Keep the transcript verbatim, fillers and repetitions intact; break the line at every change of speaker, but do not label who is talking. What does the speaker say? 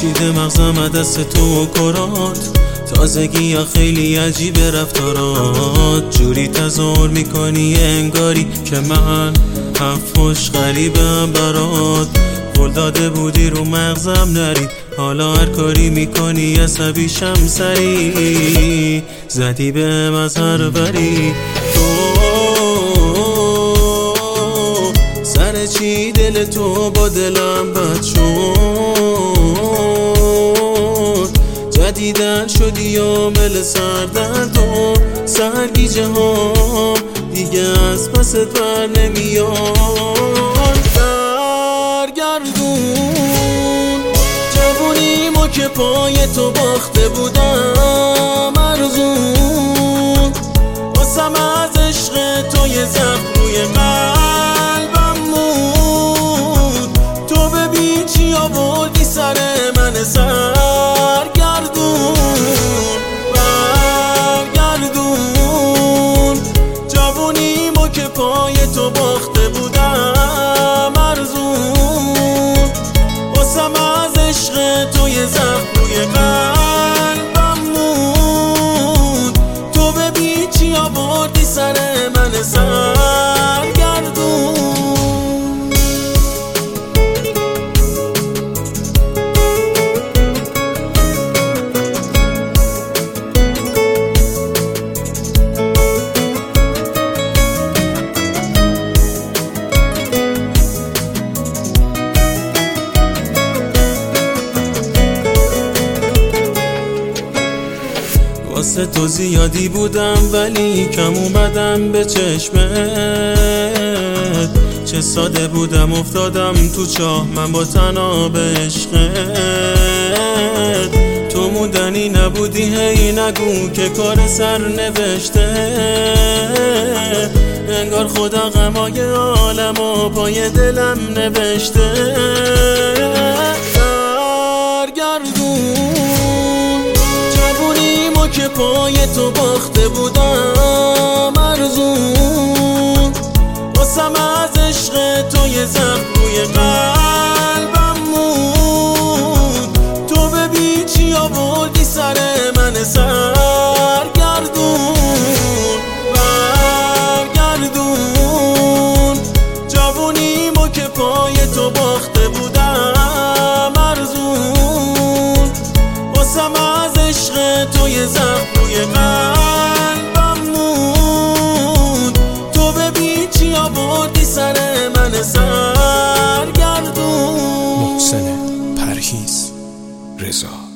پیچیده مغزم دست تو و کرات، تازگی یا خیلی عجیب رفتارات، جوری تظاهر میکنی انگاری که من حرفش غریبم برات. قول داده بودی رو مغزم نری، حالا هر کاری میکنی عصبیشم سری، زدی بهم از هر بری. تو سر چی دل تو با دلم بد شد، جدیدن شدی عامل سردرد و سرگیجه ها دیگه از پست بر نمیاد. برگردون جوونیمو که پای تو باخته بودم ارزون، واسم از عشق تو یه زخم روی قلبم موند. تو ببین چی آوردی سر من سرگردون. برگردون جوونیمو که پای تو باخته بودم ارزون، واسم از عشق تو یه زخم روی قلبم موند. تو ببین چی آوردی سر من سرگردون. واسه تو زیادی بودم ولی کم اومدم به چشمت، چه ساده بودم افتادم تو چاه من با طناب عشقت. تو موندنی نبودی هی نگو که کار سر نوشته، انگار خدا غمای عالمو پای دلم نوشته. برگردون جوونیمو که پای تو باخته بودم ارزون، واسم از عشق تو یه زخم روی قلبم موند. تو ببین چی آوردی سر من سرگردون. برگردون جوونیمو که پای تو باخته بودم ارزون، واسم از عشق تو یه زخم روی قلبم موند. تو ببین چی آوردی سر من سرگردون.
محسن پرهیز رضا.